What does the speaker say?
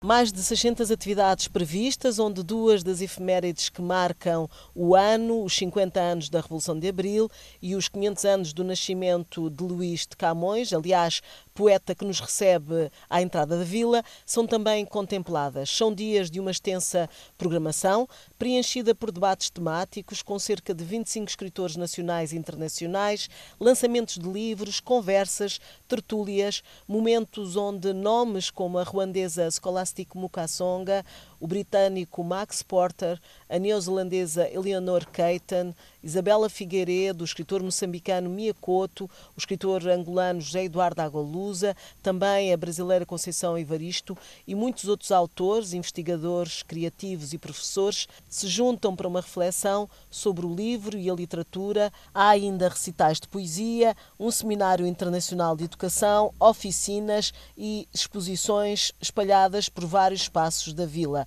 Mais de 600 atividades previstas, onde duas das efemérides que marcam o ano, os 50 anos da Revolução de Abril e os 500 anos do nascimento de Luís de Camões, aliás, poeta que nos recebe à entrada da vila, são também contempladas. São dias de uma extensa programação, preenchida por debates temáticos, com cerca de 25 escritores nacionais e internacionais, lançamentos de livros, conversas, tertúlias, momentos onde nomes como a ruandesa Scholastic Mukasonga, o britânico Max Porter, a neozelandesa Eleanor Catton, Isabela Figueiredo, o escritor moçambicano Mia Couto, o escritor angolano José Eduardo Agualusa, também a brasileira Conceição Evaristo e muitos outros autores, investigadores, criativos e professores se juntam para uma reflexão sobre o livro e a literatura. Há ainda recitais de poesia, um seminário internacional de educação, oficinas e exposições espalhadas por vários espaços da vila.